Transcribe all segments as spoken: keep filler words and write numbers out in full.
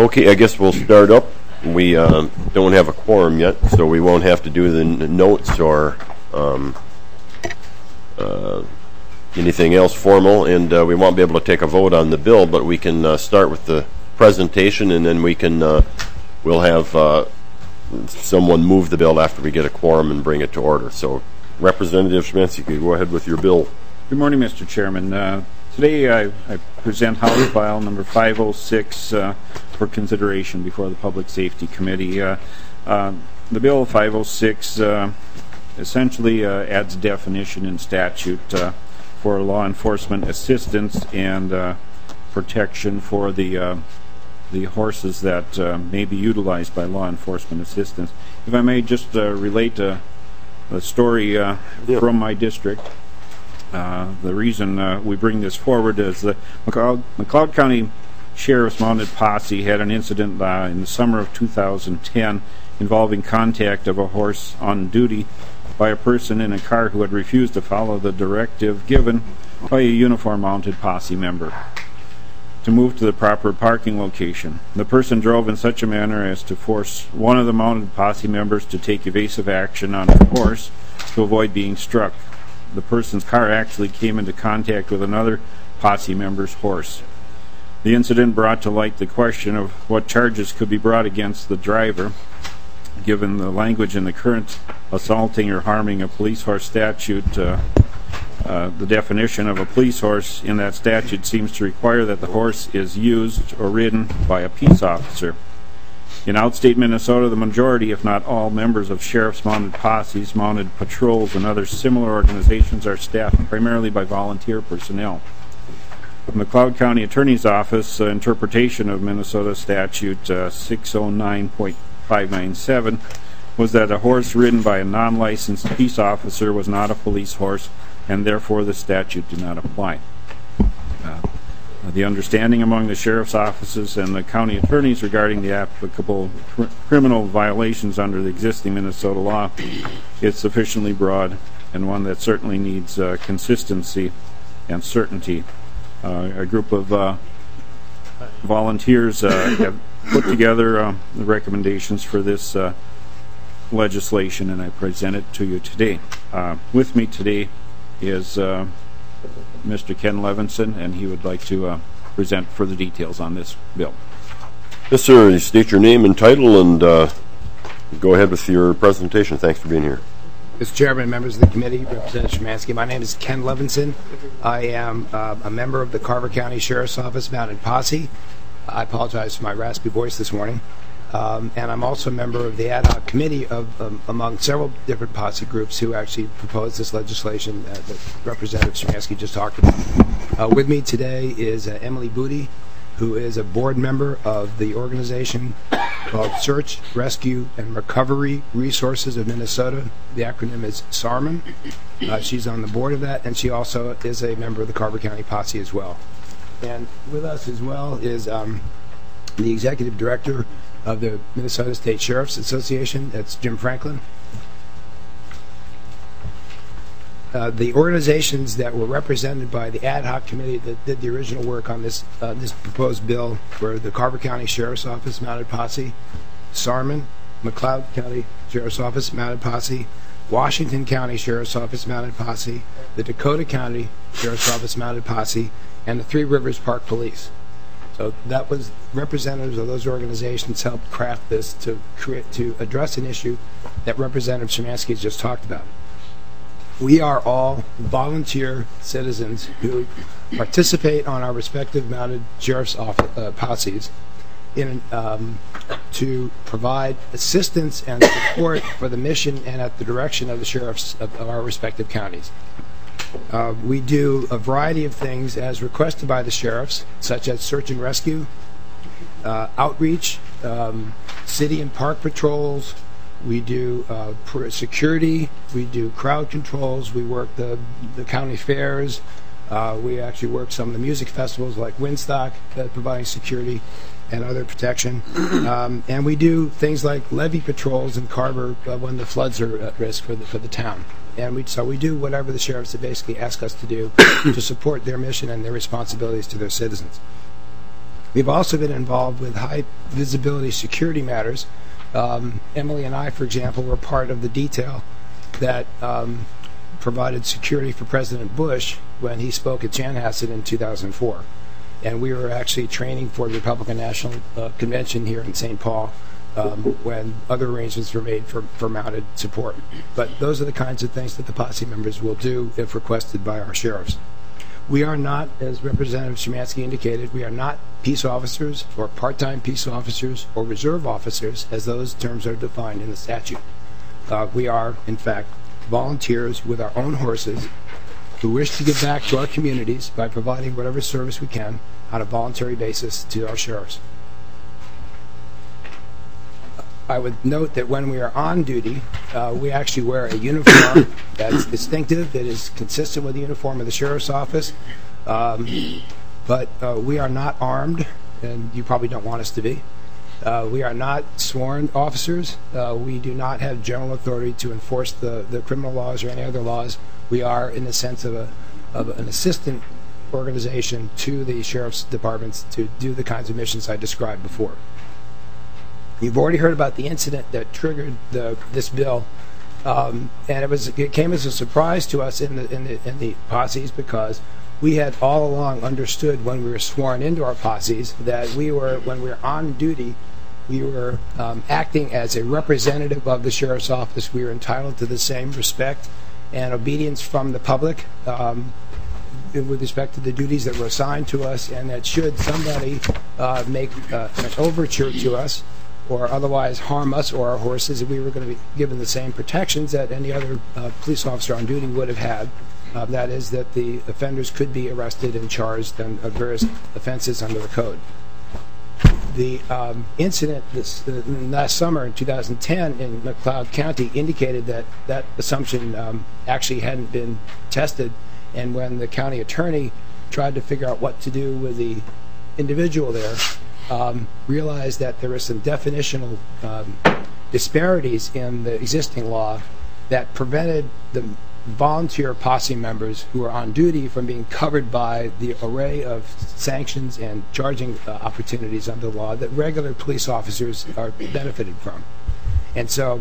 Okay, I guess we'll start up. We uh, don't have a quorum yet, so we won't have to do the n- notes or um, uh, anything else formal, and uh, we won't be able to take a vote on the bill, but we can uh, start with the presentation, and then we can uh, we'll have uh, someone move the bill after we get a quorum and bring it to order. So, Representative Szymanski, you go ahead with your bill. Good morning, Mister Chairman. Uh, today I, I present House File number five oh six uh, for consideration before the Public Safety Committee. Uh, uh, the bill five oh six uh, essentially uh, adds definition in statute uh, for law enforcement assistance and uh, protection for the uh, the horses that uh, may be utilized by law enforcement assistance. If I may just uh, relate a, a story uh, yeah. from my district. Uh, the reason uh, we bring this forward is the McLeod, McLeod County Sheriff's Mounted Posse had an incident uh, in the summer of two thousand ten involving contact of a horse on duty by a person in a car who had refused to follow the directive given by a uniform-mounted posse member to move to the proper parking location. The person drove in such a manner as to force one of the mounted posse members to take evasive action on the horse to avoid being struck. The person's car actually came into contact with another posse member's horse. The incident brought to light the question of what charges could be brought against the driver, given the language in the current assaulting or harming a police horse statute. Uh, uh, the definition of a police horse in that statute seems to require that the horse is used or ridden by a peace officer. In outstate Minnesota, the majority, if not all, members of sheriff's mounted posses, mounted patrols, and other similar organizations are staffed primarily by volunteer personnel. The McLeod County Attorney's Office uh, interpretation of Minnesota Statute uh, six oh nine point five nine seven was that a horse ridden by a non-licensed peace officer was not a police horse, and therefore the statute did not apply. Uh, The understanding among the sheriff's offices and the county attorneys regarding the applicable cr- criminal violations under the existing Minnesota law is sufficiently broad, and one that certainly needs uh, consistency and certainty. Uh, a group of uh, volunteers uh, have put together uh, the recommendations for this uh, legislation, and I present it to you today. Uh, with me today is uh, Mister Ken Levinson, and he would like to uh, present further details on this bill. Yes, sir. You state your name and title, and uh, go ahead with your presentation. Thanks for being here. Mister Chairman, members of the committee, Representative Szymanski, my name is Ken Levinson. I am uh, a member of the Carver County Sheriff's Office Mounted Posse. I apologize for my raspy voice this morning. Um, and I'm also a member of the ad hoc committee of um, among several different posse groups who actually proposed this legislation uh, that Representative Szymanski just talked about. Uh, with me today is uh, Emily Booty, who is a board member of the organization called Search, Rescue, and Recovery Resources of Minnesota. The acronym is SARMAN. Uh, she's on the board of that, and she also is a member of the Carver County Posse as well. And with us as well is um, the executive director of the Minnesota State Sheriff's Association. That's Jim Franklin. Uh, the organizations that were represented by the ad hoc committee that did the original work on this uh, this proposed bill were the Carver County Sheriff's Office Mounted Posse, SARMAN, McLeod County Sheriff's Office Mounted Posse, Washington County Sheriff's Office Mounted Posse, the Dakota County Sheriff's Office Mounted Posse, and the Three Rivers Park Police. So that was representatives of those organizations helped craft this to create to address an issue that Representative Szymanski has just talked about. We are all volunteer citizens who participate on our respective mounted sheriff's office, uh, posses in um, to provide assistance and support for the mission and at the direction of the sheriffs of, of our respective counties. Uh, we do a variety of things as requested by the sheriffs, such as search and rescue, uh, outreach, um, city and park patrols. We do uh, security. We do crowd controls. We work the, the county fairs. Uh, we actually work some of the music festivals like Windstock, uh, providing security and other protection. Um, and we do things like levee patrols in Carver uh, when the floods are at risk for the, for the town. And we, so we do whatever the sheriffs basically ask us to do to support their mission and their responsibilities to their citizens. We've also been involved with high visibility security matters. Um, Emily and I, for example, were part of the detail that um, provided security for President Bush when he spoke at Chanhassen in two thousand four. And we were actually training for the Republican National uh, Convention here in Saint Paul um, when other arrangements were made for, for mounted support. But those are the kinds of things that the posse members will do if requested by our sheriffs. We are not, as Representative Szymanski indicated, we are not peace officers or part-time peace officers or reserve officers, as those terms are defined in the statute. Uh, we are, in fact, volunteers with our own horses who wish to give back to our communities by providing whatever service we can on a voluntary basis to our sheriffs. I would note that when we are on duty, uh, we actually wear a uniform that's distinctive, that is consistent with the uniform of the sheriff's office, um, but uh, we are not armed, and you probably don't want us to be. Uh, we are not sworn officers. Uh, we do not have general authority to enforce the, the criminal laws or any other laws. We are, in the sense of, a, of an assistant organization to the sheriff's departments to do the kinds of missions I described before. You've already heard about the incident that triggered the, this bill, um, and it was it came as a surprise to us in the in the in the posses, because we had all along understood when we were sworn into our posses that we were, when we were on duty, we were um, acting as a representative of the sheriff's office. We were entitled to the same respect and obedience from the public um, with respect to the duties that were assigned to us, and that should somebody uh, make uh, an overture to us or otherwise harm us or our horses, we were going to be given the same protections that any other uh, police officer on duty would have had. Uh, that is, that the offenders could be arrested and charged on uh, various offenses under the code. The um, incident this uh, last summer in two thousand ten in McLeod County indicated that that assumption um, actually hadn't been tested, and when the county attorney tried to figure out what to do with the individual there, Um, realized that there were some definitional um, disparities in the existing law that prevented the volunteer posse members who are on duty from being covered by the array of sanctions and charging uh, opportunities under the law that regular police officers are benefited from. And so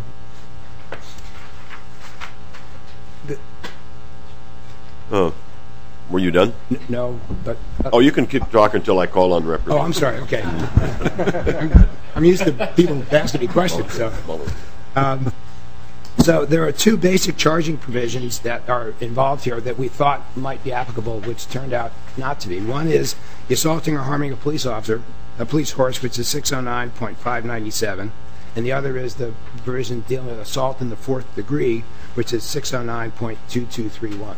the, Oh, were you done? n no, but uh, Oh, you can keep talking until I call on oh, representative. I'm sorry. Okay, I'm, I'm used to people asking me questions. So. Um, So there are two basic charging provisions that are involved here that we thought might be applicable, which turned out not to be. One is assaulting or harming a police officer, a police horse, which is six oh nine point five ninety-seven, and the other is the provision dealing with assault in the fourth degree, which is six oh nine point two two three one.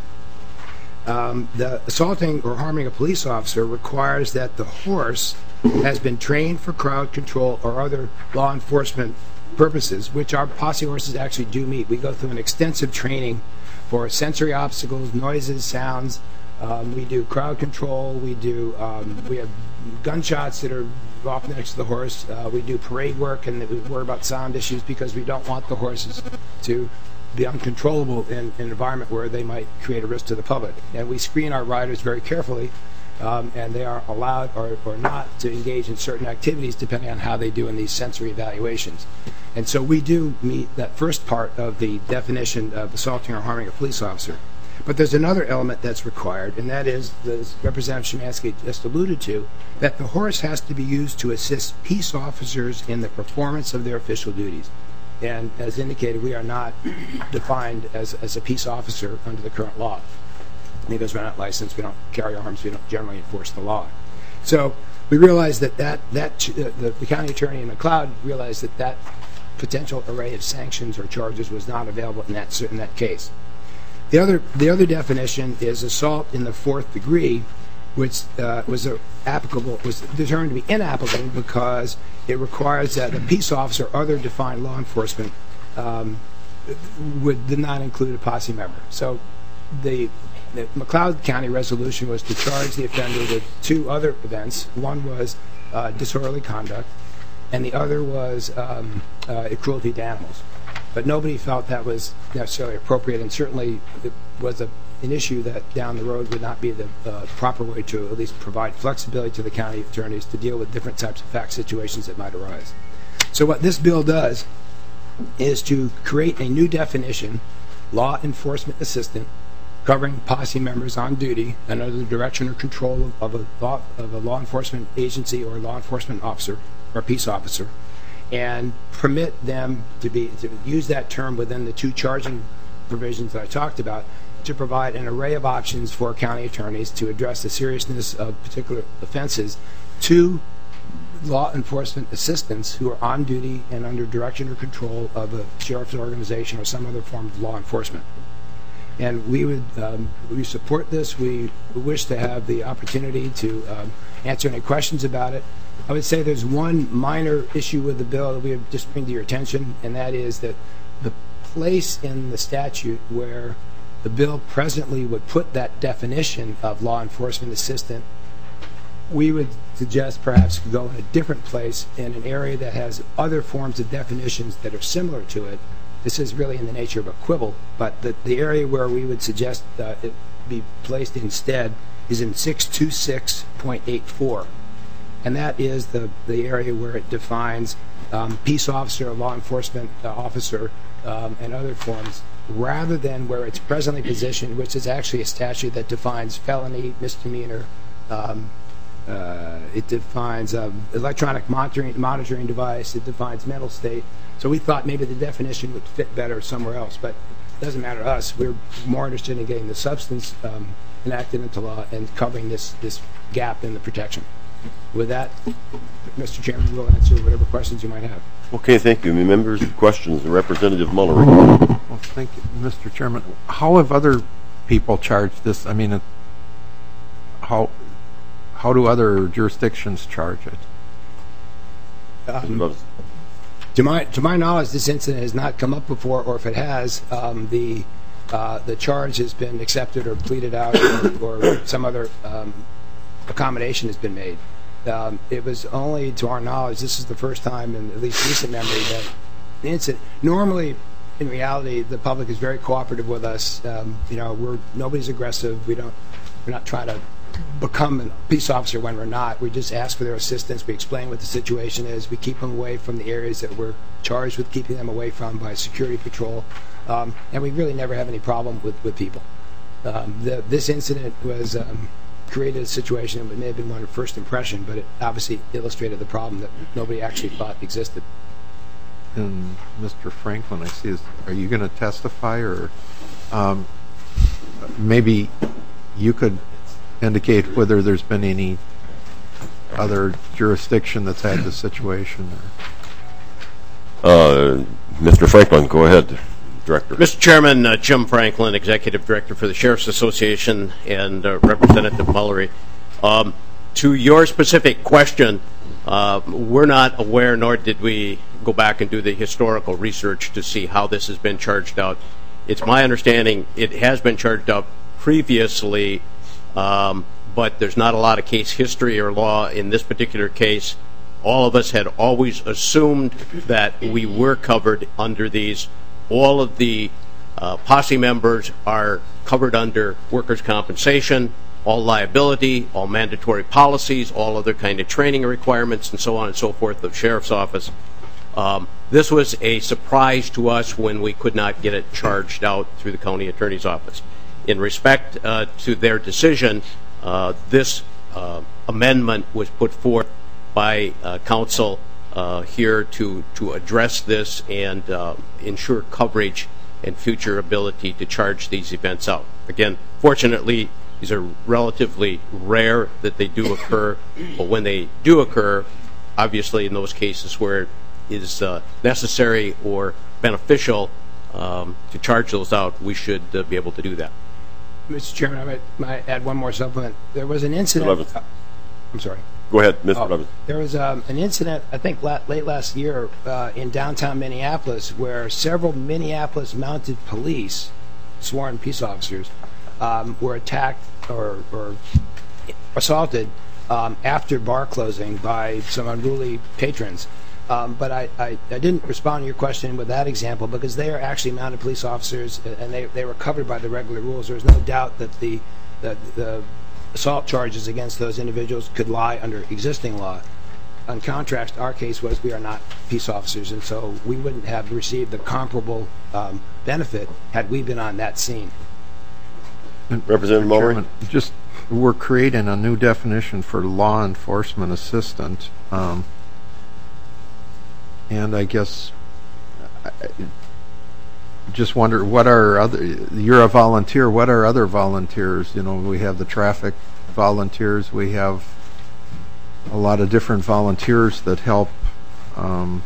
Um, the assaulting or harming a police officer requires that the horse has been trained for crowd control or other law enforcement purposes, which our posse horses actually do meet. We go through an extensive training for sensory obstacles, noises, sounds. Um, we do crowd control. We do um, we have gunshots that are off next to the horse. Uh, we do parade work, and we worry about sound issues because we don't want the horses to be uncontrollable in, in an environment where they might create a risk to the public. And we screen our riders very carefully, um, and they are allowed or, or not to engage in certain activities depending on how they do in these sensory evaluations. And so we do meet that first part of the definition of assaulting or harming a police officer. But there's another element that's required, and that is, as Representative Szymanski just alluded to, that the horse has to be used to assist peace officers in the performance of their official duties. And as indicated, we are not defined as, as a peace officer under the current law. Because we're not licensed, we don't carry arms, we don't generally enforce the law. So we realized that, that, that uh, the, the county attorney in McLeod realized that that potential array of sanctions or charges was not available in that, in that case. The other, the other definition is assault in the fourth degree, which uh, was uh, applicable, was determined to be inapplicable because it requires that a peace officer or other defined law enforcement um, would did not include a posse member. So the, the McLeod County resolution was to charge the offender with two other events. One was uh, disorderly conduct, and the other was um, uh, cruelty to animals. But nobody felt that was necessarily appropriate, and certainly it was a an issue that down the road would not be the uh, proper way to at least provide flexibility to the county attorneys to deal with different types of fact situations that might arise. So what this bill does is to create a new definition, law enforcement assistant, covering posse members on duty and under the direction or control of, of, a, law, of a law enforcement agency or law enforcement officer or peace officer, and permit them to be to use that term within the two charging provisions that I talked about to provide an array of options for county attorneys to address the seriousness of particular offenses to law enforcement assistants who are on duty and under direction or control of a sheriff's organization or some other form of law enforcement. And we would um, we support this. We wish to have the opportunity to um, answer any questions about it. I would say there's one minor issue with the bill that we would just bring to your attention, and that is that the place in the statute where the bill presently would put that definition of law enforcement assistant, we would suggest perhaps go in a different place in an area that has other forms of definitions that are similar to it. This is really in the nature of a quibble, but the, the area where we would suggest uh, it be placed instead is in six twenty-six point eight four, and that is the, the area where it defines um, peace officer, law enforcement uh, officer, um, and other forms, rather than where it's presently positioned, which is actually a statute that defines felony, misdemeanor. Um, uh, it defines um, electronic monitoring, monitoring device. It defines mental state. So we thought maybe the definition would fit better somewhere else, but it doesn't matter to us. We're more interested in getting the substance um, enacted into law and covering this, this gap in the protection. With that, Mister Chairman, we'll answer whatever questions you might have. Okay, thank you. Members, questions? Representative Mullery. Well, thank you, Mister Chairman. How have other people charged this? I mean, it, how how do other jurisdictions charge it? Um, to my to my knowledge, this incident has not come up before, or if it has, um, the uh, the charge has been accepted or pleaded out, or, or some other um, accommodation has been made. Um, it was only, to our knowledge, this is the first time in at least recent memory that the incident. Normally, in reality, the public is very cooperative with us. Um, you know, we're nobody's aggressive. We don't. We're not trying to become a peace officer when we're not. We just ask for their assistance. We explain what the situation is. We keep them away from the areas that we're charged with keeping them away from by security patrol, um, and we really never have any problem with with people. Um, the, this incident was. Um, created a situation that may have been one of first impression, but it obviously illustrated the problem that nobody actually thought existed. And Mister Franklin, I see, is, are you going to testify, or um, maybe you could indicate whether there's been any other jurisdiction that's had this situation? Or? Uh, Mister Franklin, go ahead. Director. Mister Chairman, uh, Jim Franklin, Executive Director for the Sheriff's Association, and uh, Representative Mullery. Um, to your specific question, uh, we're not aware, nor did we go back and do the historical research to see how this has been charged out. It's my understanding it has been charged out previously, um, but there's not a lot of case history or law in this particular case. All of us had always assumed that we were covered under these. All of the uh, posse members are covered under workers' compensation, all liability, all mandatory policies, all other kind of training requirements, and so on and so forth of Sheriff's Office. Um, this was a surprise to us when we could not get it charged out through the County Attorney's Office. In respect uh, to their decision, uh, this uh, amendment was put forth by uh, Council Uh, here to, to address this and uh, ensure coverage and future ability to charge these events out. Again, fortunately, these are relatively rare that they do occur, but when they do occur, obviously in those cases where it is uh, necessary or beneficial um, to charge those out, we should uh, be able to do that. Mister Chairman, I might, might add one more supplement. There was an incident. Uh, I'm sorry. Go ahead, Mister Oh, Levin. there was um, an incident, I think, la late last year uh, in downtown Minneapolis, where several Minneapolis mounted police, sworn peace officers, um, were attacked or, or assaulted um, after bar closing by some unruly patrons. Um, but I, I, I didn't respond to your question with that example because they are actually mounted police officers and they, they were covered by the regular rules. There's no doubt that the, the, the assault charges against those individuals could lie under existing law. In contrast, our case was we are not peace officers, and so we wouldn't have received the comparable um, benefit had we been on that scene. Representative Mullery? Chairman, just, we're creating a new definition for law enforcement assistant. Um, and I guess, I just wonder, what are other, you're a volunteer, what are other volunteers? You know, we have the traffic volunteers, we have a lot of different volunteers that help. Um,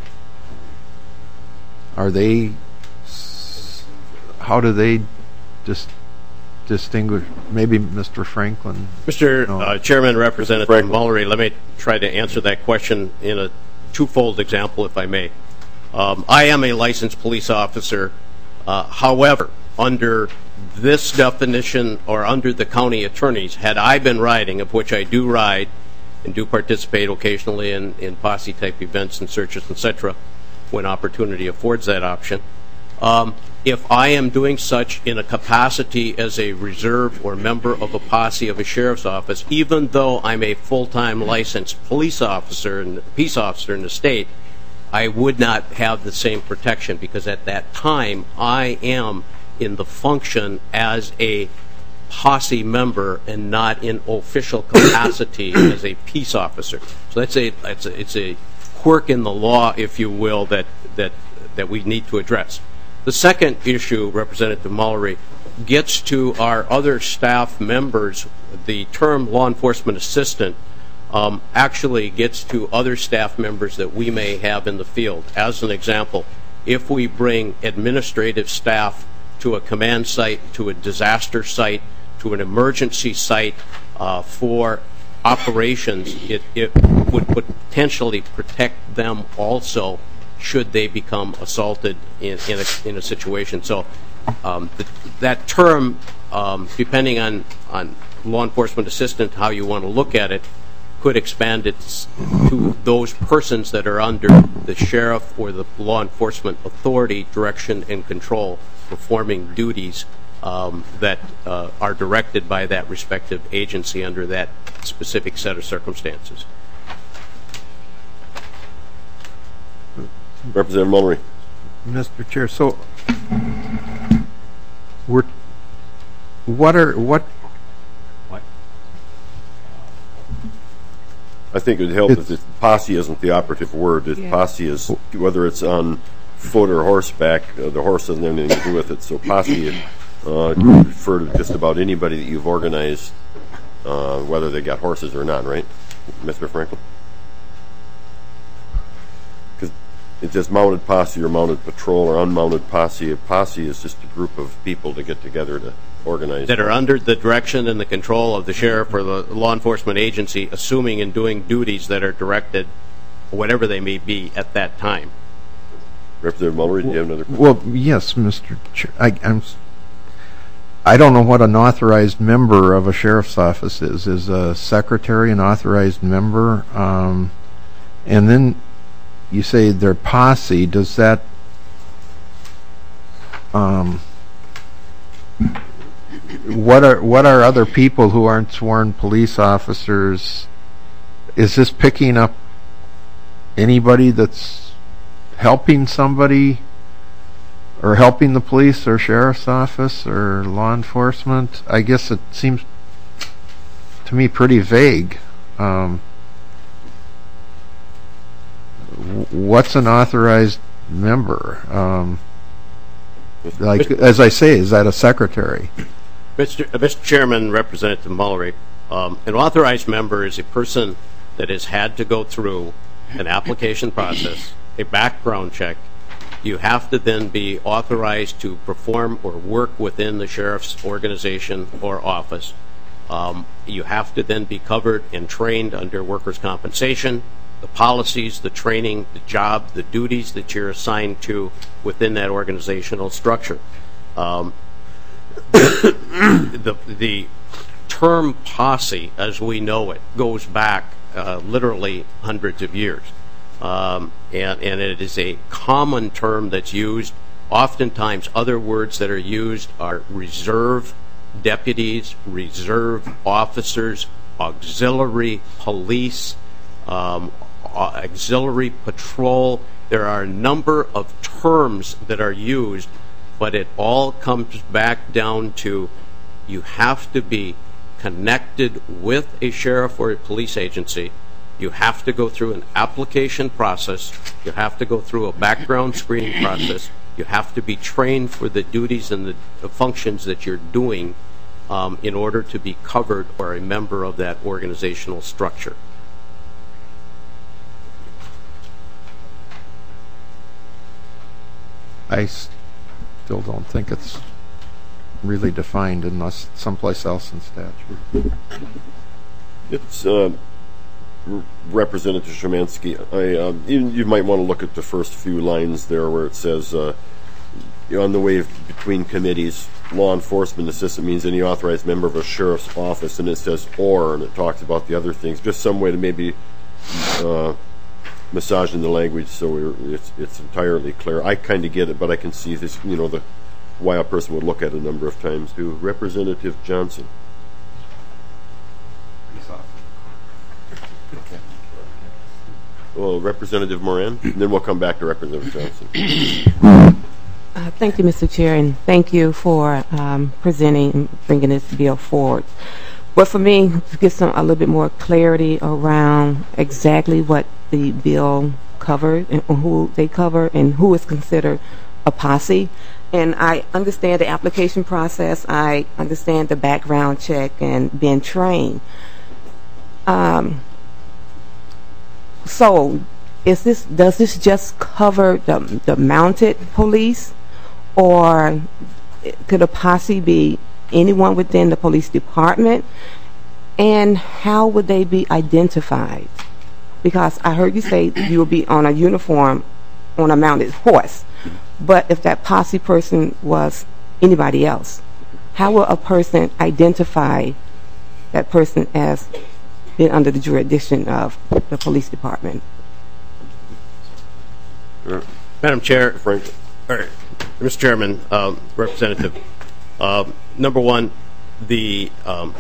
are they, how do they just distinguish? Maybe Mister Franklin. Mister No. Uh, Chairman, Representative Franklin. Mullery, let me try to answer that question in a twofold example, if I may. Um, I am a licensed police officer. Uh, however, under this definition or under the county attorneys, had I been riding, of which I do ride and do participate occasionally in, in posse-type events and searches, et cetera, when opportunity affords that option, um, if I am doing such in a capacity as a reserve or member of a posse of a sheriff's office, even though I'm a full-time licensed police officer and peace officer in the state, I would not have the same protection because at that time I am in the function as a posse member and not in official capacity as a peace officer. So that's a, it's a it's a quirk in the law, if you will, that that that we need to address. The second issue, Representative Mullery, gets to our other staff members. The term law enforcement assistant um, actually gets to other staff members that we may have in the field. As an example, if we bring administrative staff to a command site, to a disaster site, to an emergency site uh, for operations, it, it would potentially protect them also should they become assaulted in, in, a, in a situation. So um, the, that term, um, depending on, on law enforcement assistant, how you want to look at it, could expand it to those persons that are under the sheriff or the law enforcement authority direction and control, performing duties um, that uh, are directed by that respective agency under that specific set of circumstances. Representative Mullery. Mister Chair, so we're, what are, what, I think it would help It's- if it, posse isn't the operative word. If posse is, whether it's on foot or horseback, uh, the horse doesn't have anything to do with it. So posse uh, could refer to just about anybody that you've organized, uh, whether they got horses or not, right, Mister Franklin? Because it's just mounted posse or mounted patrol or unmounted posse. A posse is just a group of people to get together to organize. That are under the direction and the control of the sheriff or the law enforcement agency, assuming and doing duties that are directed, whatever they may be, at that time. Representative Mullery, do you have another question? well, yes, Mister Chair, I, I'm, s- I don't know what an authorized member of a sheriff's office is. Is a secretary an authorized member? Um, and then you say they're posse. Does that, um, what are what are other people who aren't sworn police officers? Is this picking up anybody that's helping somebody or helping the police or sheriff's office or law enforcement? I guess it seems to me pretty vague. Um, w- what's an authorized member? Um, like, as I say, is that a secretary? Mister Uh, Mister Chairman, Representative Mullery, um, an authorized member is a person that has had to go through an application process, a background check. You have to then be authorized to perform or work within the sheriff's organization or office. Um, you have to then be covered and trained under workers' compensation, the policies, the training, the job, the duties that you're assigned to within that organizational structure. Um, the, the term posse, as we know it, goes back uh, literally hundreds of years. um, and, and it is a common term that's used. Oftentimes, other words that are used are reserve deputies, reserve officers, auxiliary police, um, auxiliary patrol. There are a number of terms that are used, but it all comes back down to you have to be connected with a sheriff or a police agency. You have to go through an application process. You have to go through a background screening process. You have to be trained for the duties and the, the functions that you're doing um, in order to be covered or a member of that organizational structure. I still don't think it's really defined unless someplace else in statute. It's uh, R- Representative Szymanski. I um, even you might want to look at the first few lines there where it says uh, on the way between committees, law enforcement assistant means any authorized member of a sheriff's office, and it says or, and it talks about the other things. Just some way to maybe uh, massaging the language so we're, it's it's entirely clear. I kind of get it, but I can see this, you know, the why a person would look at it a number of times too. Representative Johnson. Well, Representative Moran, and then we'll come back to Representative Johnson. Uh, thank you, Mister Chair, and thank you for um, presenting and bringing this bill forward. But for me, to get some a little bit more clarity around exactly what the bill covered and who they cover and who is considered a posse. And I understand the application process. I understand the background check and being trained. Um, so, is this does this just cover the the mounted police, or could a posse be anyone within the police department? And how would they be identified? Because I heard you say you will be on a uniform on a mounted horse. But if that posse person was anybody else, how will a person identify that person as being under the jurisdiction of the police department? Sure. Madam Chair, Frank. or, Mister Chairman, um, Representative, um, number one, the, um,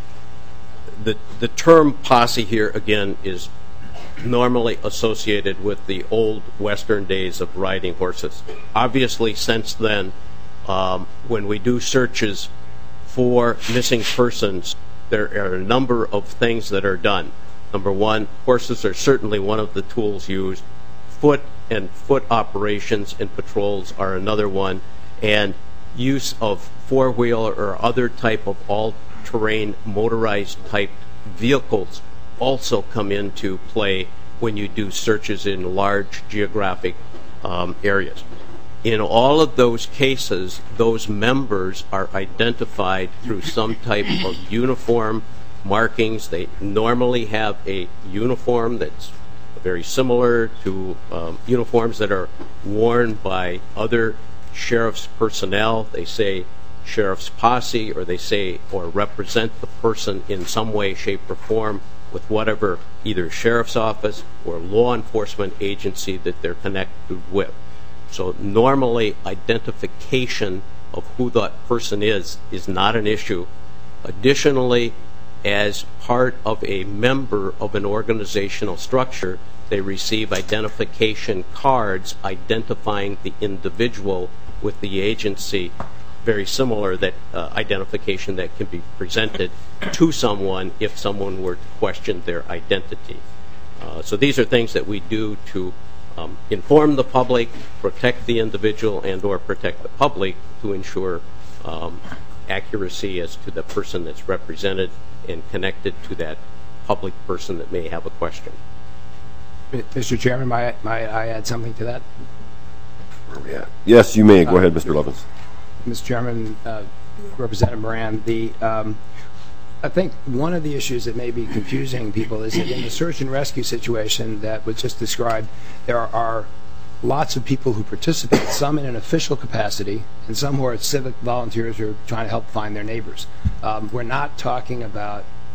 the the term posse here again is normally associated with the old Western days of riding horses. Obviously, since then, um, when we do searches for missing persons, there are a number of things that are done. Number one, horses are certainly one of the tools used. Foot and foot operations and patrols are another one, and use of four-wheeler or other type of all-terrain motorized type vehicles also come into play when you do searches in large geographic um, areas. In all of those cases, those members are identified through some type of uniform markings. They normally have a uniform that's very similar to um, uniforms that are worn by other sheriff's personnel. They say sheriff's posse, or they say or represent the person in some way, shape, or form with whatever either sheriff's office or law enforcement agency that they're connected with. So normally identification of who that person is is not an issue. Additionally, as part of a member of an organizational structure, they receive identification cards identifying the individual with the agency, very similar that uh, identification that can be presented to someone if someone were to question their identity. Uh, so these are things that we do to um, inform the public, protect the individual, and or protect the public to ensure um, accuracy as to the person that's represented and connected to that public person that may have a question. Mister Chairman, might, might I add something to that? Yes, you may. Go uh, ahead, Mister Levins. Mister Chairman, uh, Representative Moran, the, um, I think one of the issues that may be confusing people is that in the search and rescue situation that was just described, there are lots of people who participate, some in an official capacity, and some who are civic volunteers who are trying to help find their neighbors. Um, we're not talking about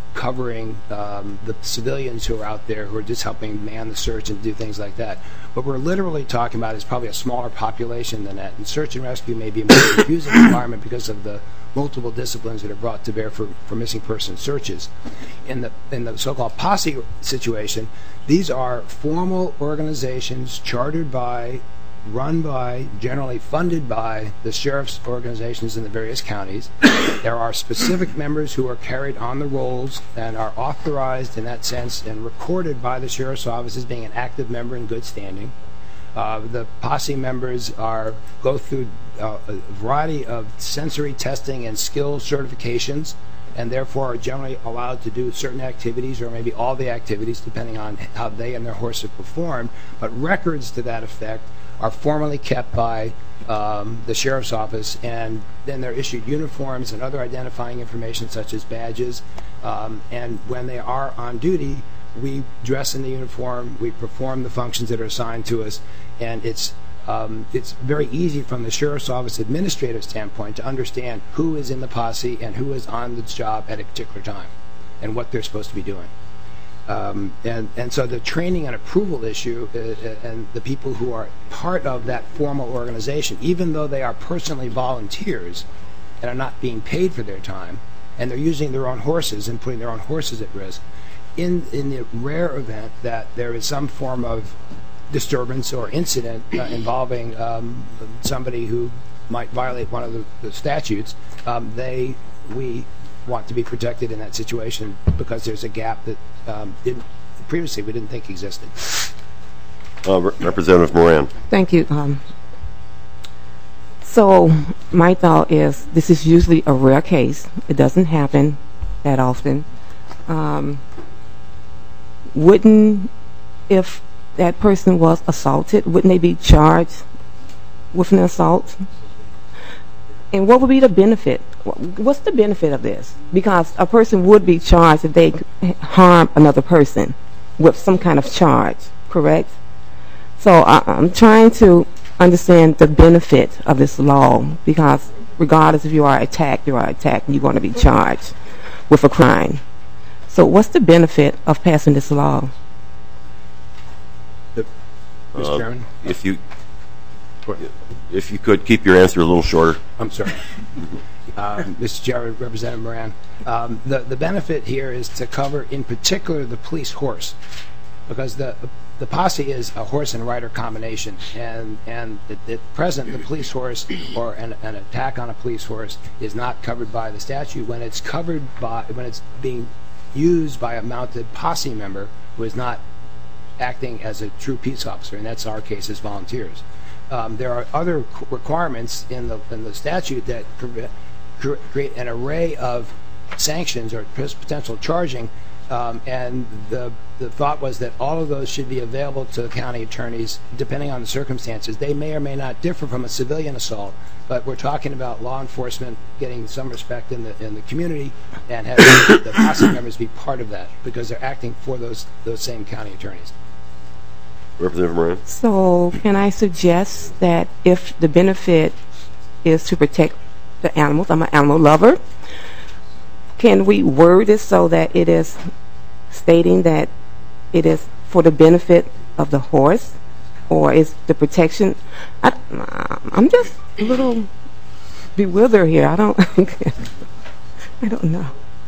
covering um, the civilians who are out there who are just helping man the search and do things like that. What we're literally talking about is probably a smaller population than that, and search and rescue may be a more confusing environment because of the multiple disciplines that are brought to bear for, for missing person searches. In the, in the so-called posse situation, these are formal organizations chartered by, run by, generally funded by the sheriff's organizations in the various counties. There are specific members who are carried on the rolls and are authorized in that sense and recorded by the sheriff's office as being an active member in good standing. Uh, the posse members are go through uh, a variety of sensory testing and skill certifications, and therefore are generally allowed to do certain activities or maybe all the activities depending on how they and their horse have performed. But records to that effect are formally kept by um, the sheriff's office, and then they're issued uniforms and other identifying information such as badges. Um, and when they are on duty, we dress in the uniform, we perform the functions that are assigned to us, and it's um, it's very easy from the sheriff's office administrative standpoint to understand who is in the posse and who is on the job at a particular time and what they're supposed to be doing. Um, and, and so the training and approval issue uh, and the people who are part of that formal organization, even though they are personally volunteers and are not being paid for their time, and they're using their own horses and putting their own horses at risk, in, in the rare event that there is some form of disturbance or incident uh, involving um, somebody who might violate one of the, the statutes, um, they, we want to be protected in that situation because there's a gap that um, didn't, previously we didn't think existed. Uh, Re- Representative Moran. Thank you. Um, so my thought is this is usually a rare case. It doesn't happen that often. Um, wouldn't, if that person was assaulted, wouldn't they be charged with an assault? And what would be the benefit? What's the benefit of this? Because a person would be charged if they harm another person with some kind of charge, correct? So I, I'm trying to understand the benefit of this law, because regardless if you are attacked, you are attacked, and you're going to be charged with a crime. So what's the benefit of passing this law? Mister Uh, Chairman? If you, if you could keep your answer a little shorter. I'm sorry. uh, Mister Chairman, Representative Moran. Um, the, the benefit here is to cover, in particular, the police horse, because the the posse is a horse and rider combination, and and at, at present, the police horse or an, an attack on a police horse is not covered by the statute. When it's covered by, when it's being used by a mounted posse member who is not acting as a true peace officer, and that's our case as volunteers. Um, there are other requirements in the in the statute that create an array of sanctions or potential charging, um, and the the thought was that all of those should be available to the county attorneys depending on the circumstances. They may or may not differ from a civilian assault, but we're talking about law enforcement getting some respect in the in the community and having the posse members be part of that because they're acting for those those same county attorneys. Representative Moran. So can I suggest that if the benefit is to protect the animals, I'm an animal lover, can we word it so that it is stating that it is for the benefit of the horse, or is the protection? I, I'm just a little bewildered here. I don't, I don't know.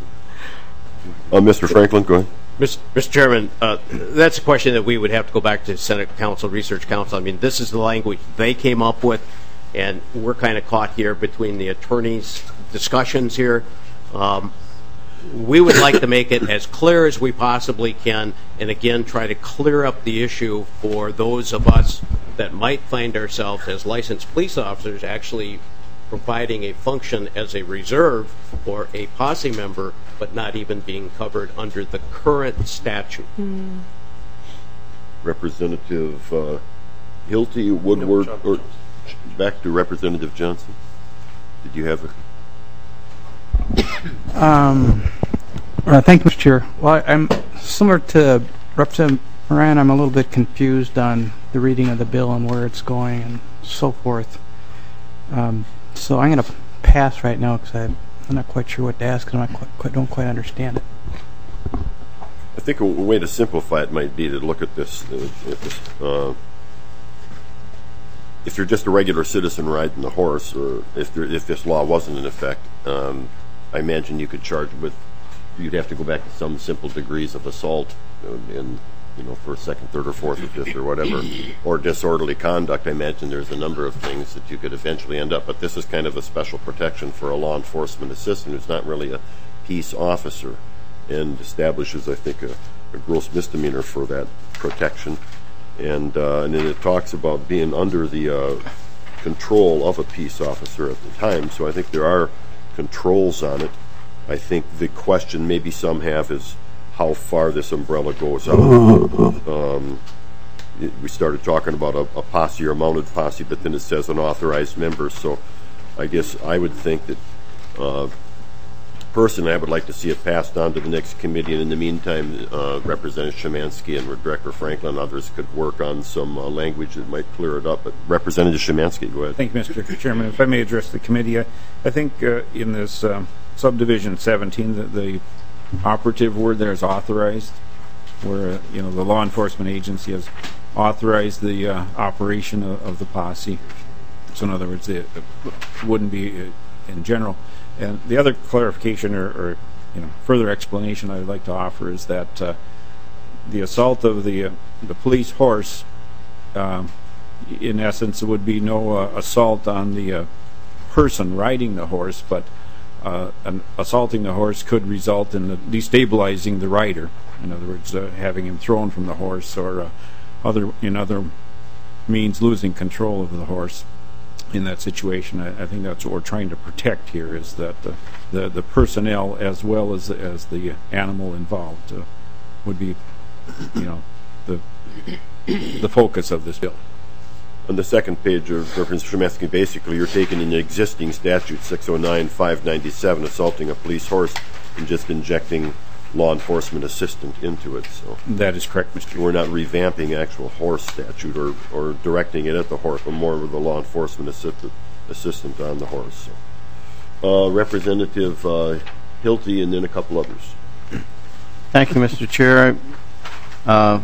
Uh, Mister Franklin, go ahead. Mister Chairman, uh, that's a question that we would have to go back to Senate Council, Research Council. I mean, this is the language they came up with, and we're kind of caught here between the attorneys' discussions here. Um, we would like to make it as clear as we possibly can, and again, try to clear up the issue for those of us that might find ourselves as licensed police officers actually providing a function as a reserve or a posse member, but not even being covered under the current statute. Mm. Representative uh, Hilty, Woodward, No, or back to Representative Johnson. Did you have a... Um, uh, thank you, Mister Chair. Well, I'm similar to Representative Moran. I'm a little bit confused on the reading of the bill and where it's going and so forth. Um, so I'm going to pass right now because I'm not quite sure what to ask because I quite, don't quite understand it. think a way to simplify it might be to look at this, uh, at this uh, if you're just a regular citizen riding the horse, or if there, if this law wasn't in effect, um, I imagine you could charge with, you'd have to go back to some simple degrees of assault, uh, in, you know, first, second, third, or fourth, or fifth, or whatever, or disorderly conduct. I imagine there's a number of things that you could eventually end up, but this is kind of a special protection for a law enforcement assistant who's not really a peace officer, and establishes, I think, a, a gross misdemeanor for that protection. And, uh, and then it talks about being under the uh, control of a peace officer at the time. So I think there are controls on it. I think the question maybe some have is how far this umbrella goes out. Um, it, we started talking about a, a posse or a mounted posse, but then it says an authorized member. So I guess I would think that uh, personally, I would like to see it passed on to the next committee, and in the meantime, uh, Representative Szymanski and Director Franklin and others could work on some uh, language that might clear it up. But Representative Szymanski, go ahead. Thank you, Mister Chairman. If I may address the committee, I, I think uh, in this um, subdivision seventeen, the, the operative word there is authorized, where uh, you know the law enforcement agency has authorized the uh, operation of, of the posse. So in other words, it, it wouldn't be uh, in general. And the other clarification or, or you know further explanation I would like to offer is that uh, the assault of the uh, the police horse, um, in essence, it would be no uh, assault on the uh, person riding the horse, but uh, an assaulting the horse could result in the destabilizing the rider. In other words, uh, having him thrown from the horse, or uh, other in other means losing control of the horse. In that situation, I, I think that's what we're trying to protect here, is that the the, the personnel as well as as the animal involved uh, would be, you know, the the focus of this bill. On the second page of Reference Szymanski, basically you're taking an existing statute, six oh nine five ninety-seven, assaulting a police horse, and just injecting law enforcement assistant into it. So that is correct, Mister We're not revamping actual horse statute or, or directing it at the horse, but more with the law enforcement assistant, assistant on the horse. So, uh, Representative uh, Hilty, and then a couple others. Thank you, Mister Chair. Uh,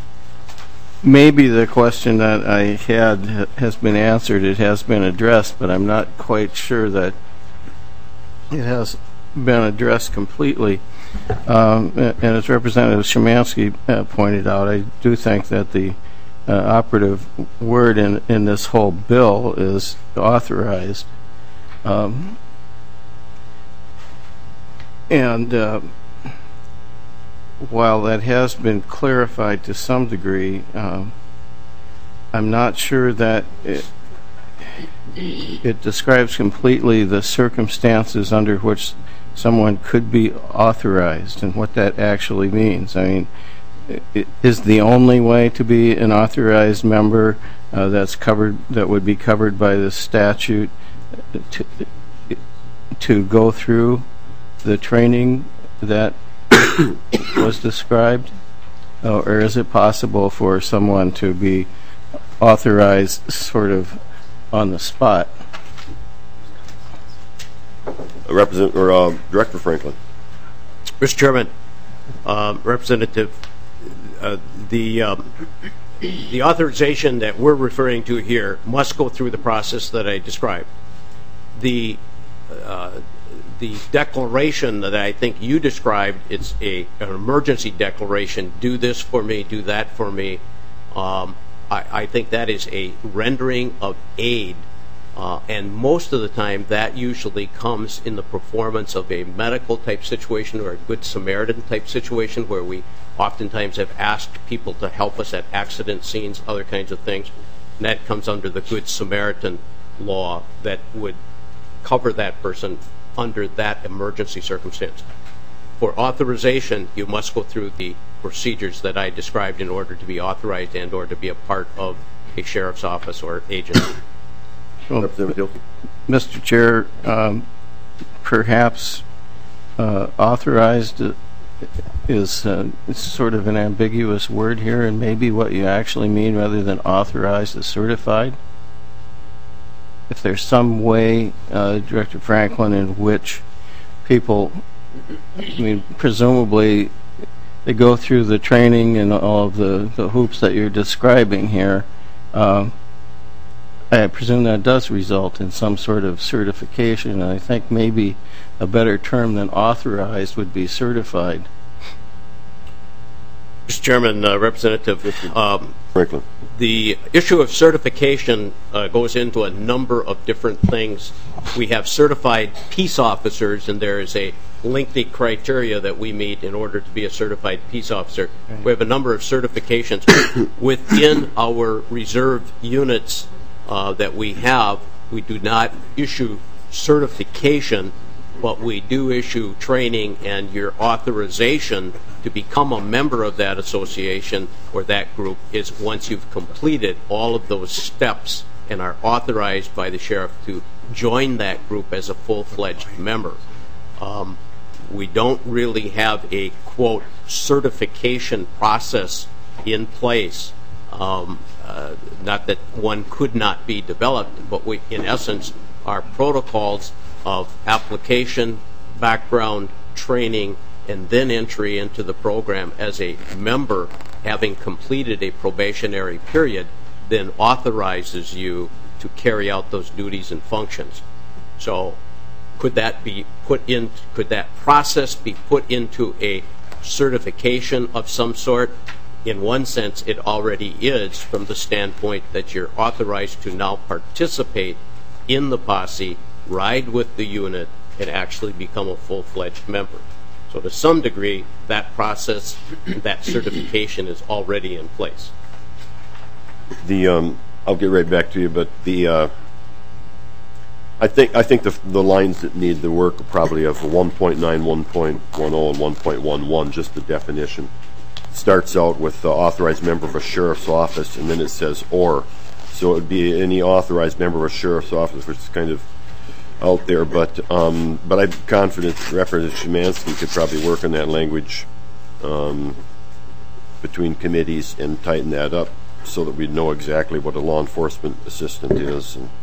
maybe the question that I had has been answered. It has been addressed, but I'm not quite sure that it has been addressed completely. Um, and as Representative Szymanski uh, pointed out, I do think that the uh, operative word in, in this whole bill is authorized. Um, and uh, while that has been clarified to some degree, um, I'm not sure that it, it describes completely the circumstances under which someone could be authorized and what that actually means. I mean, it is the only way to be an authorized member uh, that's covered, that would be covered by this statute, to, to go through the training that was described? Uh, or is it possible for someone to be authorized sort of on the spot? Representative or uh, Director Franklin. Mister Chairman, uh, Representative, uh, the um, the authorization that we're referring to here must go through the process that I described. The uh, the declaration that I think you described, it's a an emergency declaration. Do this for me. Do that for me. Um, I, I think that is a rendering of aid. Uh, and most of the time, that usually comes in the performance of a medical type situation or a Good Samaritan type situation, where we oftentimes have asked people to help us at accident scenes, other kinds of things. And that comes under the Good Samaritan law that would cover that person under that emergency circumstance. For authorization, you must go through the procedures that I described in order to be authorized and or to be a part of a sheriff's office or agency. Well, Mister Chair, um, perhaps uh, authorized is uh, sort of an ambiguous word here, and maybe what you actually mean rather than authorized is certified. If there's some way, uh, Director Franklin, in which people, I mean, presumably they go through the training and all of the, the hoops that you're describing here, um, I presume that does result in some sort of certification, and I think maybe a better term than authorized would be certified. Mister Chairman, uh, Representative, um, Franklin. the issue of certification uh, goes into a number of different things. We have certified peace officers, and there is a lengthy criteria that we meet in order to be a certified peace officer. Right. We have a number of certifications within our reserve units uh, that we have. We do not issue certification, but we do issue training, and your authorization to become a member of that association or that group is once you've completed all of those steps and are authorized by the sheriff to join that group as a full-fledged member. Um, we don't really have a, quote, certification process in place. Um, uh, not that one could not be developed, but we, in essence, are protocols of application, background, training, and then entry into the program as a member, having completed a probationary period, then authorizes you to carry out those duties and functions. So could that be put in, could that process be put into a certification of some sort? In one sense, it already is, from the standpoint that you're authorized to now participate in the posse, ride with the unit, and actually become a full-fledged member. So to some degree, that process, that certification is already in place. The um, I'll get right back to you, but the uh, I think I think the the lines that need the work are probably of one point nine, one point one zero, and one point one one. Just the definition starts out with the authorized member of a sheriff's office, and then it says or. So it would be any authorized member of a sheriff's office, which is kind of out there, but um, but I'm confident Representative Szymanski could probably work on that language um, between committees and tighten that up so that we know exactly what a law enforcement assistant is. And,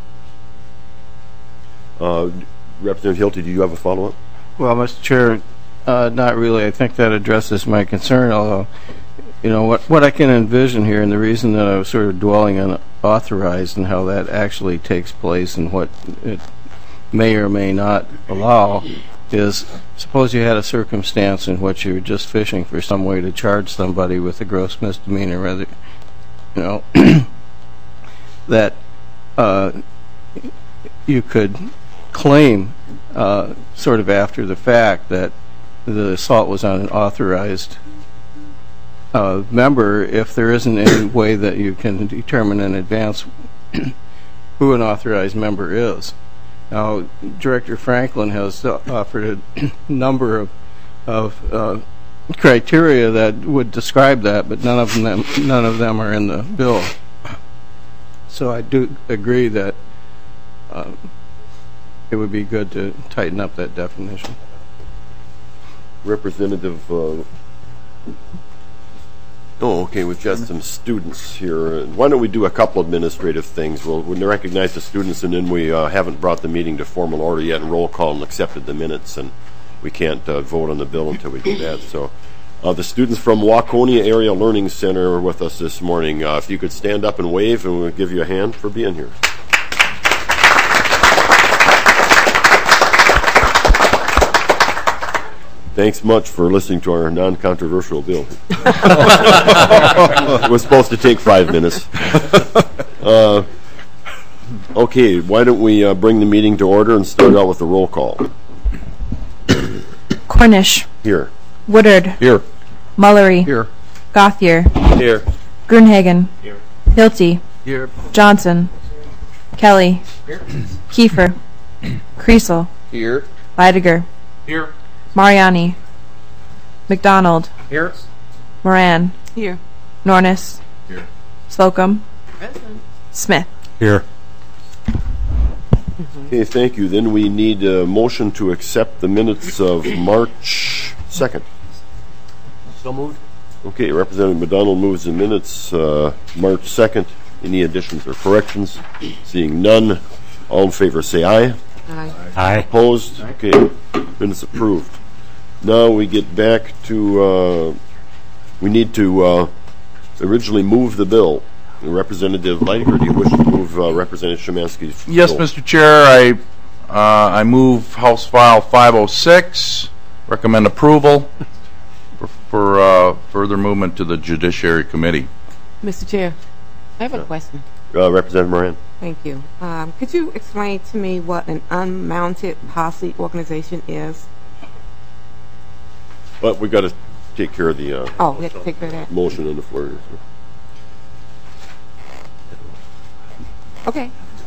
uh, Representative Hilty, do you have a follow-up? Well, Mister Chair, uh, not really. I think that addresses my concern, although, you know, what, what I can envision here, and the reason that I was sort of dwelling on authorized and how that actually takes place and what it may or may not allow is, suppose you had a circumstance in which you were just fishing for some way to charge somebody with a gross misdemeanor, rather, you know, that uh, you could claim uh, sort of after the fact that the assault was on an authorized uh, member if there isn't any way that you can determine in advance who an authorized member is. Now, Director Franklin has offered a number of, of uh, criteria that would describe that, but none of them none of them are in the bill. So I do agree that uh, it would be good to tighten up that definition. Representative. Uh, oh, okay. We've got some students here. Why don't we do a couple administrative things? We'll, we'll recognize the students, and then we uh, haven't brought the meeting to formal order yet, and roll call and accepted the minutes, and we can't uh, vote on the bill until we do that. So, uh, the students from Waconia Area Learning Center are with us this morning. Uh, if you could stand up and wave, and we'll give you a hand for being here. Thanks much for listening to our non-controversial bill. It was supposed to take five minutes. Uh, okay, why don't we uh, bring the meeting to order and start out with the roll call. Cornish. Here. Woodard. Here. Mullery. Here. Gothier. Here. Grunhagen. Here. Hilty. Here. Johnson. Kelly. Here. Kiefer. Kriesel. Here. Leidiger. Here. Mariani. McDonald. Here. Moran. Here. Nornis. Here. Slocum. Smith. Here. Okay, thank you. Then we need a motion to accept the minutes of March second. So moved. Okay, Representative McDonald moves the minutes uh, March second. Any additions or corrections? Seeing none, all in favor say aye. Aye. Aye. Opposed? Okay, minutes approved. Now we get back to uh, we need to uh, originally move the bill. Representative Leidinger, do you wish to move uh, Representative Szymanski's Yes, bill? Mister Chair, I uh, I move House File five oh six, recommend approval for, for uh, further movement to the Judiciary Committee. Mister Chair, I have a question. Uh, Representative Moran. Thank you. Um, could you explain to me what an unmounted posse organization is? But we got to take care of the uh, Oh, we have to take care of that. motion on the floor. Okay.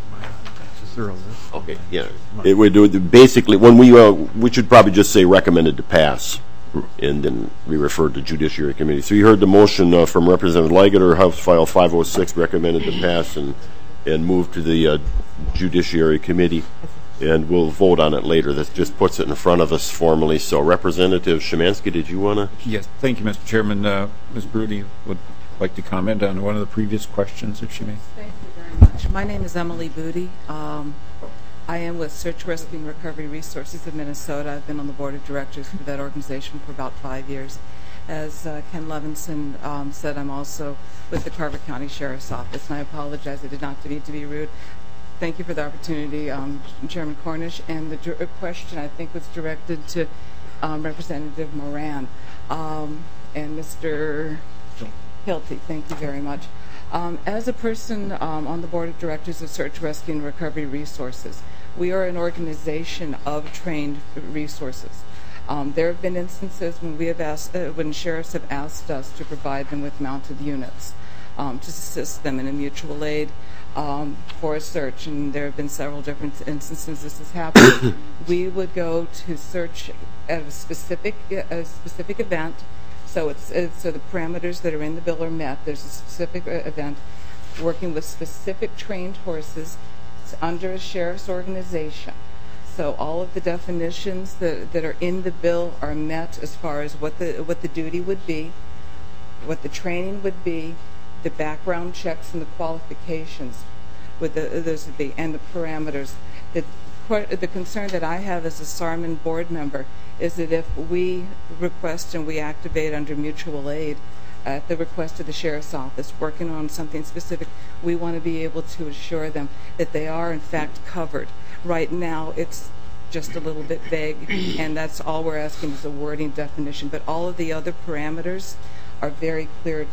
Okay, yeah. It would do basically when we uh, we should probably just say recommended to pass, and then we refer to Judiciary Committee. So you heard the motion uh, from Representative Leidinger, House File five oh six, recommended to pass and and move to the uh, Judiciary Committee, and we'll vote on it later. This just puts it in front of us formally. So Representative Szymanski, did you want to? Yes, thank you, Mister Chairman. Uh, Miz Brody would like to comment on one of the previous questions, if she may. Thank you very much. My name is Emily Booty. Um, I am with Search, Rescue, and Recovery Resources of Minnesota. I've been on the board of directors for that organization for about five years. As uh, Ken Levinson um, said, I'm also with the Carver County Sheriff's Office, and I apologize. I did not mean to be rude. Thank you for the opportunity, um, Chairman Cornish. And the dir- question, I think, was directed to um, Representative Moran um, and Mister Hilty. Thank you very much. Um, as a person um, on the board of directors of Search, Rescue, and Recovery Resources, we are an organization of trained resources. Um, there have been instances when we have asked, uh, when sheriffs have asked us to provide them with mounted units um, to assist them in a mutual aid um, for a search, and there have been several different instances this has happened. We would go to search at a specific a specific event. So it's, it's so the parameters that are in the bill are met. There's a specific uh, event working with specific trained horses under a sheriff's organization. So all of the definitions that, that are in the bill are met as far as what the what the duty would be, what the training would be, the background checks and the qualifications with the those would be, and the parameters. The, the concern that I have as a SARMAN board member is that if we request and we activate under mutual aid at the request of the sheriff's office working on something specific, we want to be able to assure them that they are in fact covered. Right now it's just a little bit vague, and that's all we're asking is a wording definition, but all of the other parameters are very clear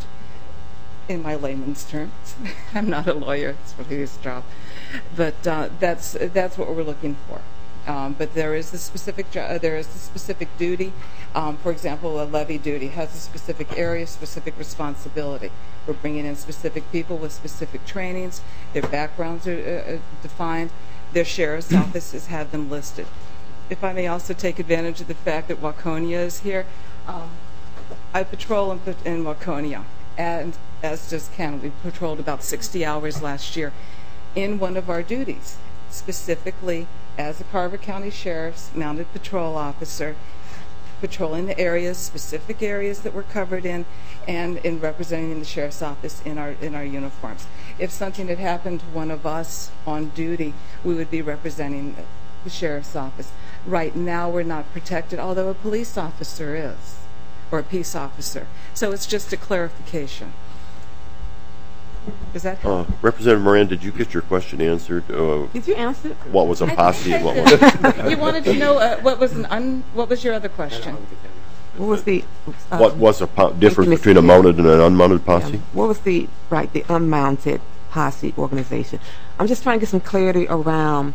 in my layman's terms. I'm not a lawyer, it's what his job, but uh, that's that's what we're looking for. Um, but there is the specific jo- there is the specific duty. Um, for example, a levy duty has a specific area, specific responsibility. We're bringing in specific people with specific trainings. Their backgrounds are uh, defined. Their sheriff's offices have them listed. If I may also take advantage of the fact that Waconia is here, um, I patrol in, in Waconia, and as does Ken, we patrolled about sixty hours last year in one of our duties, specifically as a Carver County Sheriff's Mounted Patrol Officer, patrolling the areas, specific areas that we're covered in, and in representing the Sheriff's Office in our in our uniforms. If something had happened to one of us on duty, we would be representing the Sheriff's Office. Right now we're not protected, although a police officer is, or a peace officer. So it's just a clarification. Does that help? Uh, Representative Moran, did you get your question answered? Uh, Did you answer it? what was a I posse? think I What was did. You wanted to know uh, what was an un, what was your other question? What was the uh, what was a po- difference Mister between a Chair. mounted and an unmounted posse? Um, what was the right the unmounted posse organization? I'm just trying to get some clarity around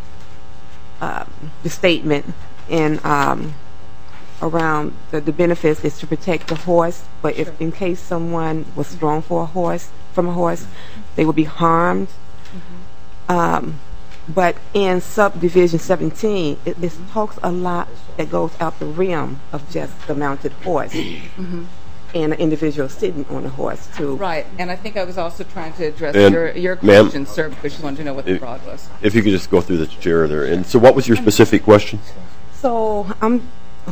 um, the statement and um, around the, the benefits is to protect the horse, but if in case someone was thrown for a horse from a horse, they would be harmed. Mm-hmm. Um, but in subdivision seventeen, it, it talks a lot that goes out the rim of just the mounted horse. Mm-hmm. And an individual sitting on a horse too. Right, and I think I was also trying to address And, your your ma'am, question, sir, because you wanted to know what the if- fraud was. If you could just go through the chair there. And so what was your specific question? So, um,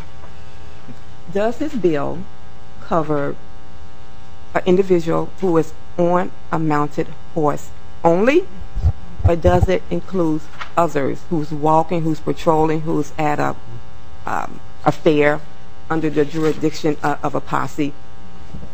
does this bill cover an individual who is on a mounted horse only, or does it include others who's walking, who's patrolling, who's at a um, a fair under the jurisdiction of, of a posse?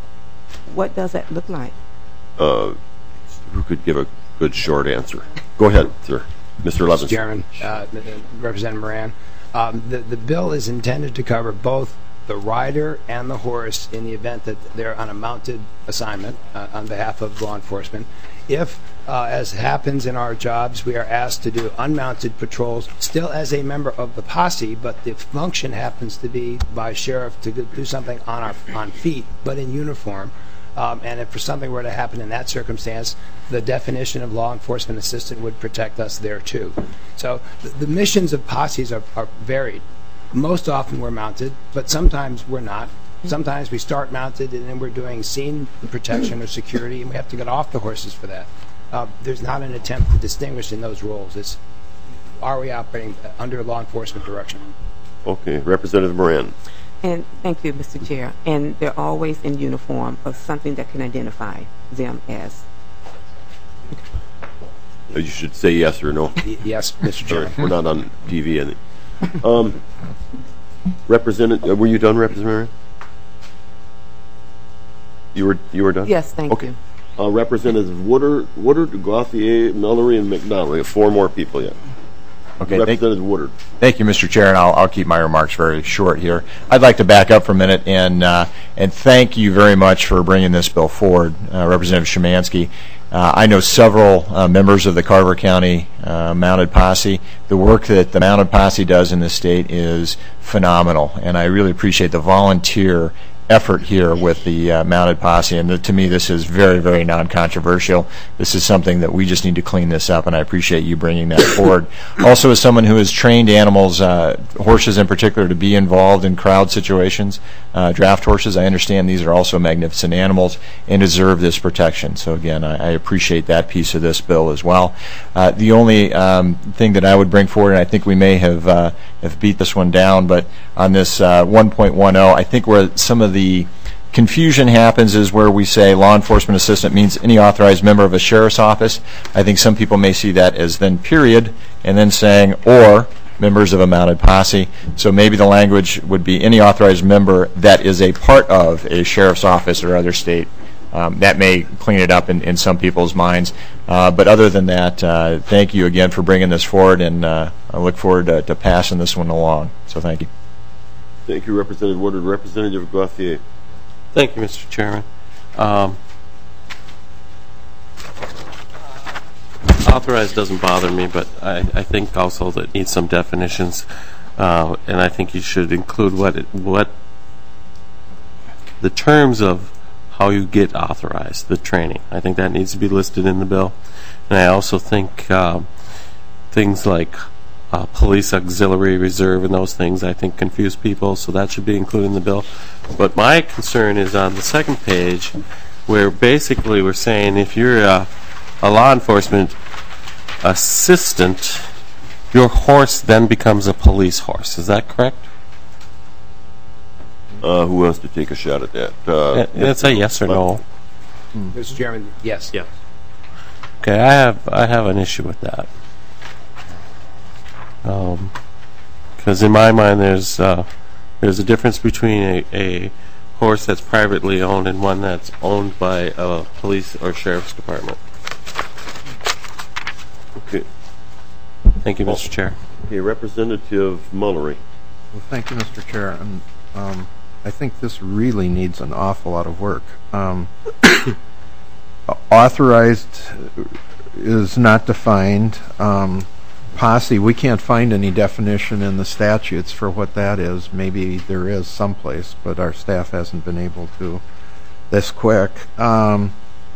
what does that look like? Uh, who could give a good short answer? Go ahead, sir. Mister Levinson. Mister Chairman, uh, Representative Moran, um, the, the bill is intended to cover both the rider and the horse in the event that they're on a mounted assignment uh, on behalf of law enforcement. If, uh, as happens in our jobs, we are asked to do unmounted patrols, still as a member of the posse, but the function happens to be by sheriff to do something on our on feet, but in uniform. Um, and if for something were to happen in that circumstance, the definition of law enforcement assistant would protect us there too. So the, the missions of posses are, are varied. Most often we're mounted, but sometimes we're not. Sometimes we start mounted and then we're doing scene protection or security, and we have to get off the horses for that. Uh, there's not an attempt to distinguish in those roles. It's, are we operating under law enforcement direction? Okay, Representative Moran. And thank you, Mister Chair. And they're always in uniform of something that can identify them as. You should say yes or no. Y yes, Mister Chairman. We're not on T V. Any. Um, Representative, uh, were you done, Representative Moran? You were you were done? Yes, thank okay. you. Uh, Representative Woodard, Woodard, Gauthier, Mallory, and McDonald. We have four more people yet. Okay, Representative thank, Woodard. Thank you, Mister Chair, and I'll, I'll keep my remarks very short here. I'd like to back up for a minute and uh, and thank you very much for bringing this bill forward, uh, Representative Szymanski. Uh, I know several uh, members of the Carver County uh, Mounted Posse. The work that the Mounted Posse does in this state is phenomenal, and I really appreciate the volunteer effort here with the uh, Mounted Posse, and the, to me this is very, very non-controversial. This is something that we just need to clean this up, and I appreciate you bringing that forward. Also, as someone who has trained animals, uh, horses in particular, to be involved in crowd situations, uh, draft horses, I understand these are also magnificent animals and deserve this protection. So again, I, I appreciate that piece of this bill as well. Uh, the only um, thing that I would bring forward, and I think we may have, uh, have beat this one down, but on this uh, one point ten, I think where some of the confusion happens is where we say law enforcement assistant means any authorized member of a sheriff's office. I think some people may see that as then period, and then saying or members of a mounted posse. So maybe the language would be any authorized member that is a part of a sheriff's office or other state. Um, that may clean it up in, in some people's minds. Uh, but other than that, uh, thank you again for bringing this forward, and uh, I look forward to, to passing this one along. So thank you. Thank you, Representative Woodard. Representative Gauthier. Thank you, Mister Chairman. Um, authorized doesn't bother me, but I, I think also that needs some definitions, uh, and I think you should include what it, what the terms of how you get authorized, the training. I think that needs to be listed in the bill, and I also think uh, things like Uh, police auxiliary reserve and those things I think confuse people, so that should be included in the bill. But my concern is on the second page, where basically we're saying if you're a, a law enforcement assistant, your horse then becomes a police horse. Is that correct? Uh, who wants to take a shot at that? Uh, Let's say yes or no. Mister Chairman, yes. Yeah. Okay, I have I have an issue with that. Because um, in my mind, there's uh, there's a difference between a, a horse that's privately owned and one that's owned by a police or sheriff's department. Okay. Thank you, Mister Chair. Okay, Representative Mullery. Well, thank you, Mister Chair. And, um, I think this really needs an awful lot of work. Um, authorized is not defined. Um, Posse, we can't find any definition in the statutes for what that is. Maybe there is someplace, but our staff hasn't been able to this quick. Um,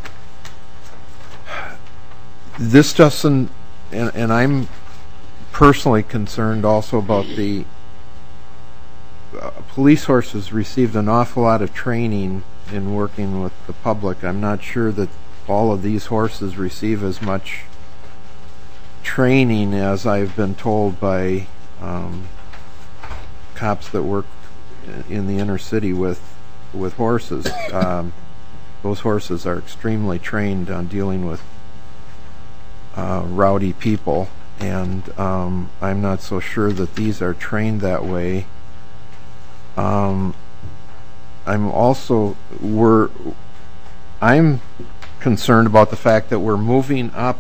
this doesn't, and, and I'm personally concerned also about the uh, police horses received an awful lot of training in working with the public. I'm not sure that all of these horses receive as much training as I've been told by um, cops that work in the inner city with with horses. Um, those horses are extremely trained on dealing with uh, rowdy people, and um, I'm not so sure that these are trained that way. Um, I'm also we're I'm concerned about the fact that we're moving up.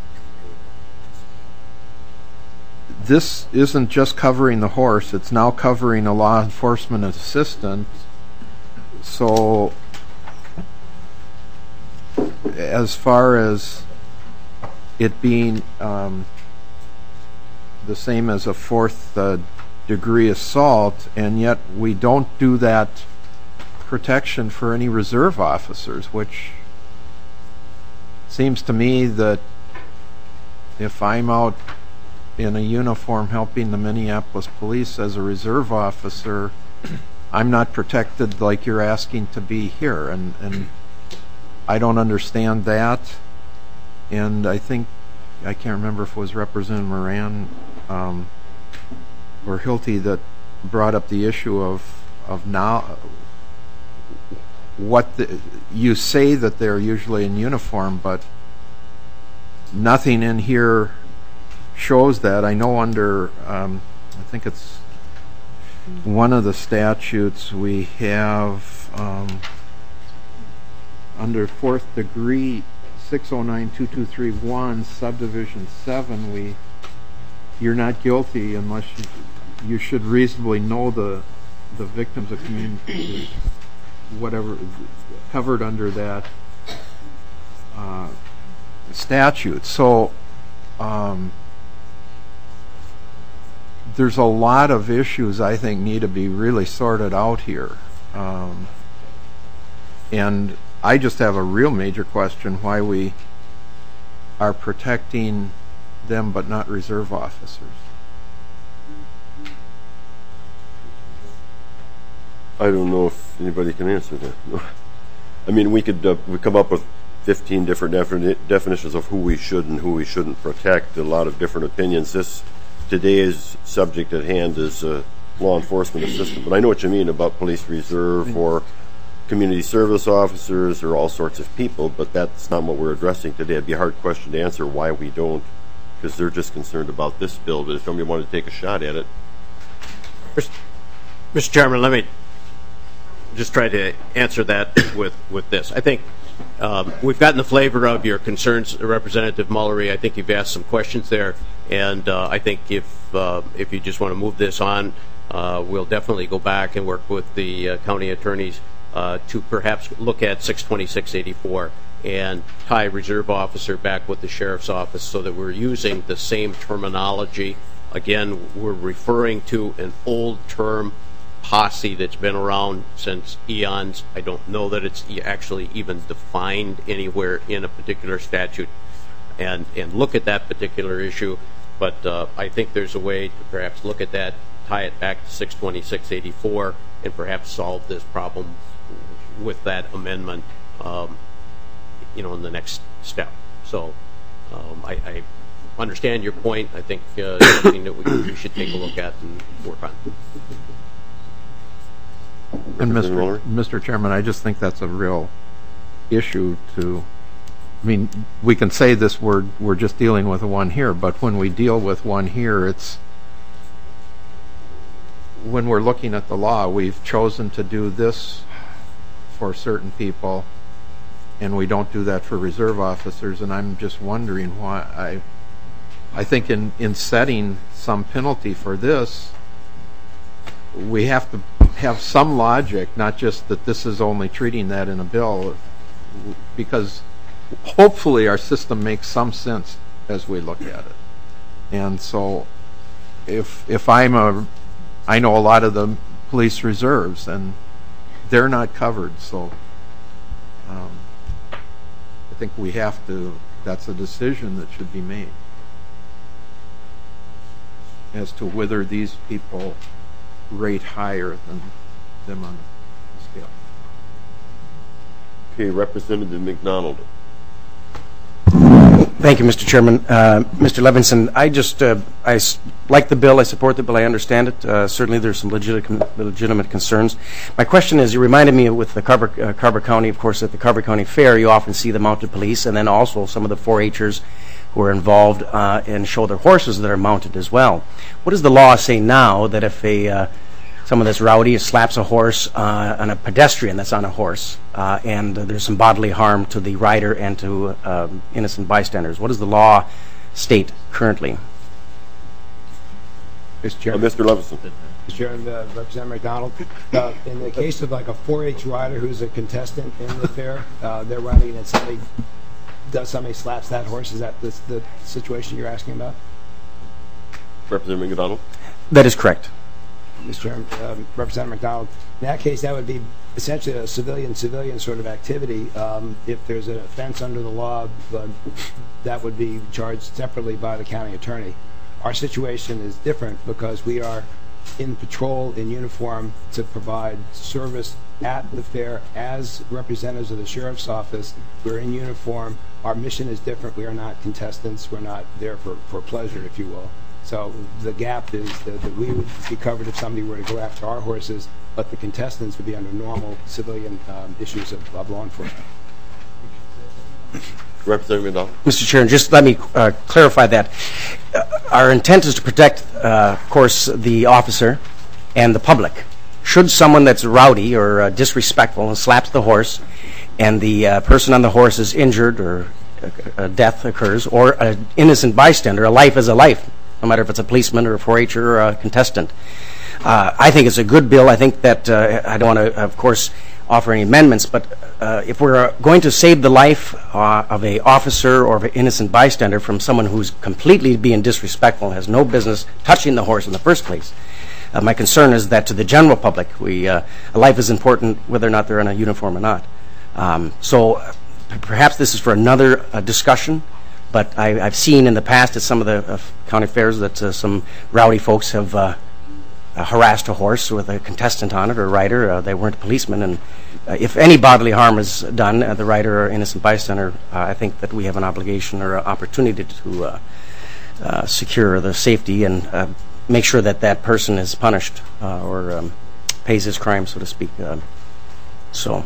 This isn't just covering the horse, it's now covering a law enforcement assistant. So as far as it being um, the same as a fourth uh, degree assault, and yet we don't do that protection for any reserve officers, which seems to me that if I'm out in a uniform helping the Minneapolis police as a reserve officer, I'm not protected like you're asking to be here, and, and I don't understand that. And I think, I can't remember if it was Representative Moran um, or Hilty that brought up the issue of of now what the, you say that they're usually in uniform, but nothing in here shows that. I know under um, I think it's one of the statutes we have um, under fourth degree six oh nine two two three one subdivision seven, we you're not guilty unless you, you should reasonably know the the victims of community, whatever covered under that uh, statute. So um, there's a lot of issues I think need to be really sorted out here, um, and I just have a real major question why we are protecting them but not reserve officers. I don't know if anybody can answer that. I mean, we could uh, we come up with fifteen different defini definitions of who we should and who we shouldn't protect, a lot of different opinions. This today's subject at hand is uh, law enforcement assistant, but I know what you mean about police reserve or community service officers or all sorts of people, but that's not what we're addressing today. It'd be a hard question to answer why we don't, because they're just concerned about this bill, but if somebody wanted to take a shot at it. Mister Chairman, let me just try to answer that with, with this. I think um, we've gotten the flavor of your concerns, Representative Mullery. I think you've asked some questions there, and uh, I think if, uh, if you just want to move this on, uh, we'll definitely go back and work with the uh, county attorneys Uh, to perhaps look at six twenty-six eighty-four and tie reserve officer back with the sheriff's office so that we're using the same terminology. Again, we're referring to an old term, posse, that's been around since eons. I don't know that it's actually even defined anywhere in a particular statute, and, and look at that particular issue. But uh, I think there's a way to perhaps look at that, tie it back to six twenty-six eighty-four, and perhaps solve this problem with that amendment, um, you know, in the next step. So um, I, I understand your point. I think uh, it's something that we, we should take a look at and work on. And Mister Mister Chairman, I just think that's a real issue to, I mean, we can say this, we're, we're just dealing with one here, but when we deal with one here, it's, when we're looking at the law, we've chosen to do this for certain people, and we don't do that for reserve officers, and I'm just wondering why. I I think in, in setting some penalty for this, we have to have some logic, not just that this is only treating that in a bill, because hopefully our system makes some sense as we look at it. And so if if I'm a I know a lot of the police reserves, and they're not covered, so um, I think we have to, that's a decision that should be made as to whether these people rate higher than them on the scale. Okay, Representative McDonald. Thank you, Mister Chairman. Uh, Mister Levinson, I just uh, I s like the bill. I support the bill. I understand it. Uh, certainly, there's some legitimate legitimate concerns. My question is, you reminded me with the Carver, uh, Carver County, of course, at the Carver County Fair, you often see the mounted police, and then also some of the four H'ers who are involved uh, and show their horses that are mounted as well. What does the law say now that if a uh, someone that's rowdy slaps a horse uh, on a pedestrian that's on a horse, uh, and there's some bodily harm to the rider and to uh, innocent bystanders. What does the law state currently? Mister Chairman. Uh, Mister Levinson. Mister Chairman, uh, Representative McDonald, uh, in the case of like a four H rider who's a contestant in the fair, uh, they're running and somebody does somebody slaps that horse. Is that the, the situation you're asking about? Representative McDonald. That is correct. Mister Chairman, um, Representative McDonald, in that case, that would be essentially a civilian-civilian sort of activity. Um, if there's an offense under the law, uh, that would be charged separately by the county attorney. Our situation is different because we are in patrol in uniform to provide service at the fair as representatives of the sheriff's office. We're in uniform. Our mission is different. We are not contestants. We're not there for, for pleasure, if you will. So the gap is that, that we would be covered if somebody were to go after our horses, but the contestants would be under normal civilian um, issues of, of law enforcement. Representative McDonald. Mister Chair, just let me uh, clarify that. Uh, our intent is to protect, uh, of course, the officer and the public. Should someone that's rowdy or uh, disrespectful and slaps the horse, and the uh, person on the horse is injured or a death occurs, or an innocent bystander, a life is a life, no matter if it's a policeman or a four H or a contestant. Uh, I think it's a good bill. I think that uh, I don't want to, of course, offer any amendments, but uh, if we're going to save the life uh, of an officer or of an innocent bystander from someone who's completely being disrespectful and has no business touching the horse in the first place, uh, my concern is that to the general public, we uh, a life is important whether or not they're in a uniform or not. Um, so uh, perhaps this is for another uh, discussion, but I, I've seen in the past at some of the uh, county fairs that uh, some rowdy folks have uh, Uh, harassed a horse with a contestant on it or a rider. Uh, they weren't policemen, and uh, if any bodily harm is done, uh, the rider or innocent bystander, uh, I think that we have an obligation or an opportunity to uh, uh, secure the safety and uh, make sure that that person is punished uh, or um, pays his crime, so to speak. Uh, so.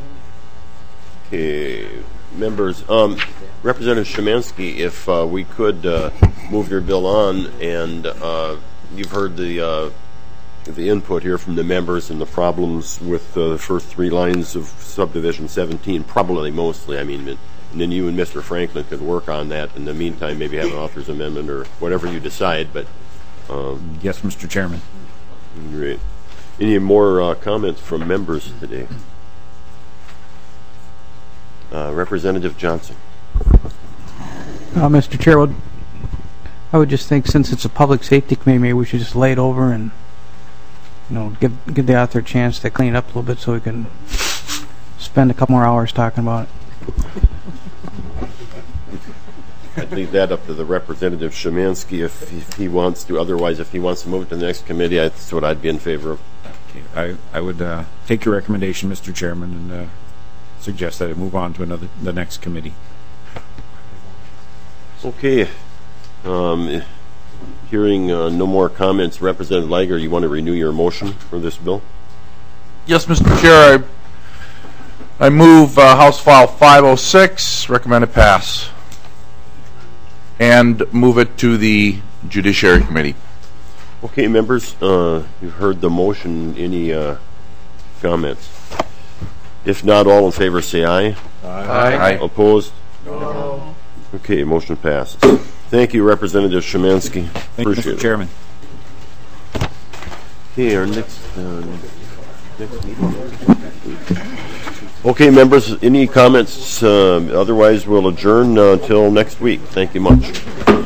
Okay, members, um, Representative Szymanski, if uh, we could uh, move your bill on, and uh, you've heard the uh, the input here from the members and the problems with uh, the first three lines of subdivision seventeen, probably mostly. I mean, and then you and Mister Franklin could work on that. In the meantime, maybe have an author's amendment or whatever you decide. But um, yes, Mister Chairman. Great. Any more uh, comments from members today? Uh, Representative Johnson. Uh, Mister Chair, I would just think since it's a public safety committee, maybe we should just lay it over and, you know, give give the author a chance to clean it up a little bit so we can spend a couple more hours talking about it. I'd leave that up to the Representative Szymanski if, if he wants to. Otherwise, if he wants to move it to the next committee, that's what I'd be in favor of. Okay. I, I would uh, take your recommendation, Mister Chairman, and uh, suggest that it move on to another the next committee. Okay. Um, hearing uh, no more comments, Representative Liger, you want to renew your motion for this bill? Yes, Mister Chair. I, I move uh, House File five oh six, recommend it pass, and move it to the Judiciary Committee. Okay, members, uh, you've heard the motion. Any uh, comments? If not, all in favor say aye. Aye. Aye. Opposed? No. Okay, motion passes. Thank you, Representative Szymanski. Thank Appreciate you, Mister it. Chairman. Okay, our next, uh, next meeting. Okay, members, any comments? Uh, otherwise, we'll adjourn uh, until next week. Thank you much.